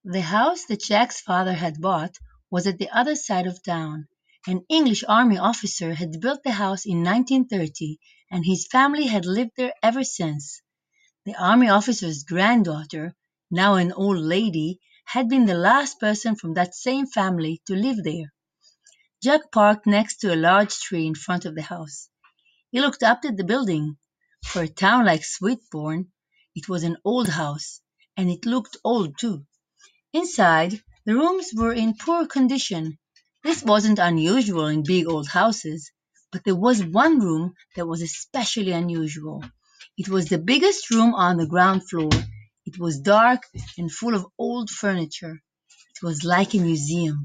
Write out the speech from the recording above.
The house that Jack's father had bought was at the other side of town. An English army officer had built the house in 1930, and his family had lived there ever since. The army officer's granddaughter, now an old lady, had been the last person from that same family to live there. Jack parked next to a large tree in front of the house. He looked up at the building. For a town like Sweetborn, it was an old house, and it looked old too. Inside, the rooms were in poor condition. This wasn't unusual in big old houses, but there was one room that was especially unusual. It was the biggest room on the ground floor. It was dark and full of old furniture. It was like a museum.